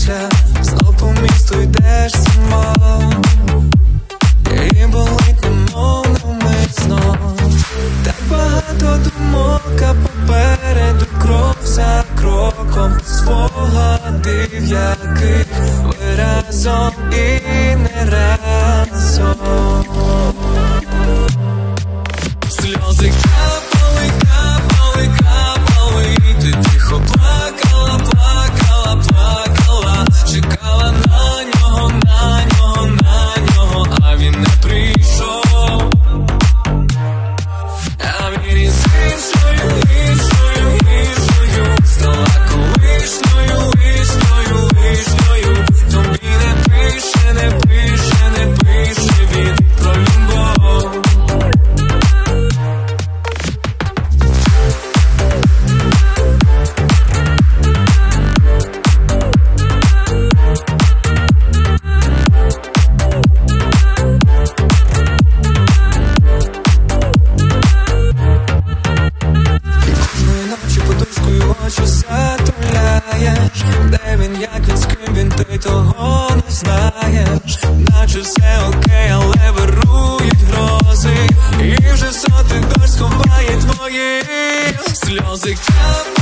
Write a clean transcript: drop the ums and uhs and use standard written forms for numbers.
після, знов по місту йдеш сама, і болить немов навмисно. Так багато думок, а попереду крок за кроком, спогадів, яких ви разом і не разом. Сльози капали, капали, капали, ти тихо плакала, плакала, плакала, чекала на нього, на нього, на нього, а він не прийшов. А він із іншою, іншою, іншою стала колишньою, лишньою, лишньою. Тобі не пише, не пише, не пише він про любов. Очі затуляєш, де він, як він, з ким він, ти того не знаєш. Наче все окей, але вирують грози, і вже сотий дощ сховає твої сльози.